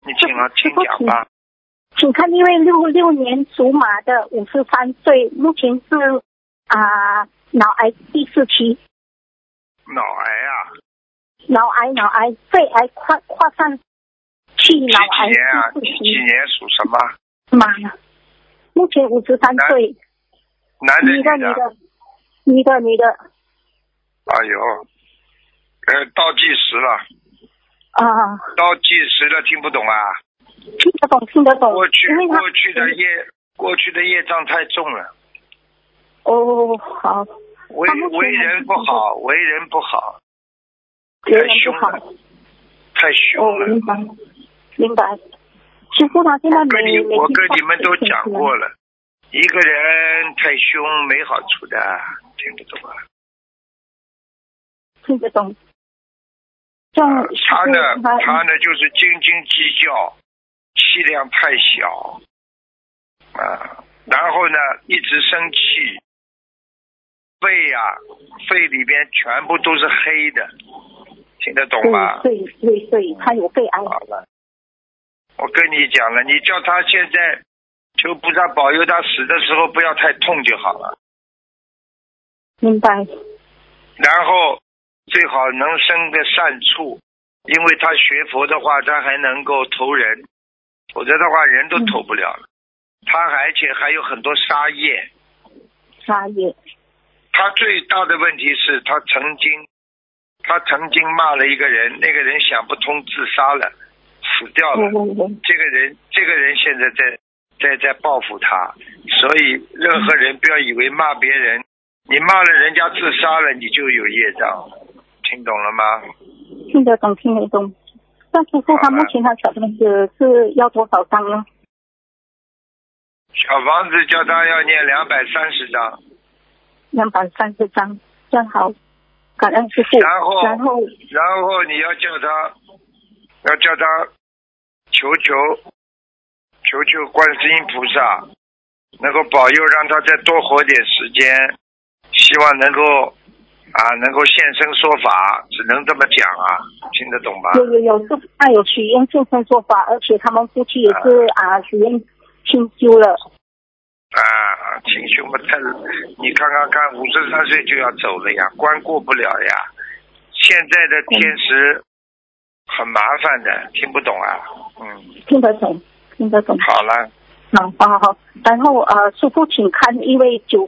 你请讲吧。 请看一位66年属马的53岁，目前是脑癌第4期。 脑癌啊？ 脑癌，肺癌跨上去脑癌第4期。 几年属什么？ 马，目前53岁。 男的女的。 哎呦，倒计时了。倒计时了，听不懂啊？ 听得懂。 过去的业障太重了。 哦，好。 为人不好，太凶了。 明白。师父他现在我跟你们都讲过了，一个人太凶没好处的，听不懂啊？ 听得懂。 他呢就是斤斤计较，气量太小然后呢一直生气，肺里边全部都是黑的，听得懂吗？ 对，他有肺癌。 好了，我跟你讲了，你叫他现在求菩萨保佑他死的时候不要太痛就好了。 明白。 然后最好能生个善处，因为他学佛的话他还能够投人，否则的话人都投不了了。他而且还有很多杀业。他最大的问题是他曾经骂了一个人，那个人想不通自杀了，死掉了。这个人现在在报复他，所以任何人不要以为骂别人，你骂了人家自杀了，你就有业障，听懂了吗？ 听得懂。那师父他目前他小房子是要多少张呢？ 小房子叫他要念230张。 230张，这样好，感恩师父。然后你要叫他求观世音菩萨能够保佑，让他再多活点时间，希望能够现身说法，只能这么讲啊，听得懂吧？ 有是他有许愿现身说法，而且他们夫妻也是许愿清修了。 清修嘛，你看53岁就要走了呀，关过不了呀。现在的天时很麻烦的，听不懂啊？ 听得懂。 好了。 好。然后师父请看一位90